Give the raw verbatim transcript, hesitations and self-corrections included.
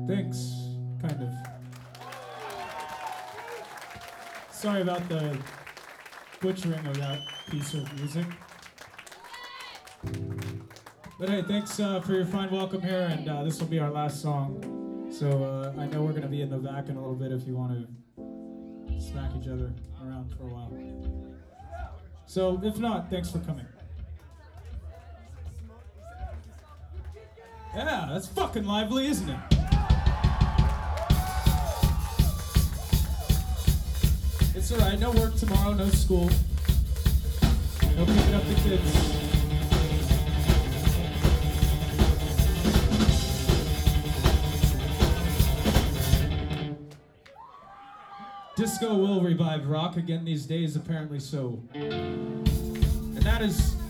Thanks, kind of. Sorry about the butchering of that piece of music. But hey, thanks uh, for your fine welcome here, and uh, this will be our last song. So uh, I know we're going to be in the back in a little bit if you want to smack each other around for a while. So if not, thanks for coming. Yeah, that's fucking lively, isn't it? It's alright, no work tomorrow, no school. No picking up the kids. Disco will revive rock again these days, apparently so. And that is